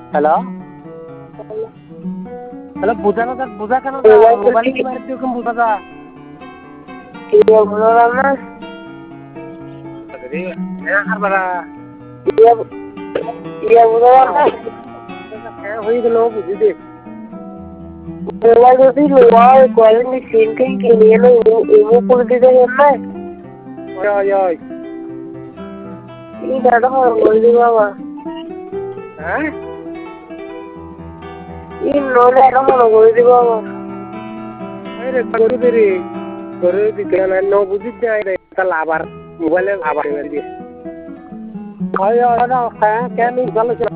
hello hello বুঝা না বুঝা কেন মোবাইলে কি মারতে কম বুঝা যা কি বলো না রে আর বাড়া ইয়া বুঝা না হয়ে গেল বুঝি দে মোবাইল যদি লোয়ার কোয়ালিটি সিনকিং কি নিয়ে লো এমো করে দিতে না ওই ওই এই দাদা বলি বাবা হ্যাঁ এই নোলে এরকম করে দিব বাবা আরে করে দিতে না ন বুঝি যায় রে তাহলে আবার মোবাইলে আবার দিয়ে হয় না কেন ভালো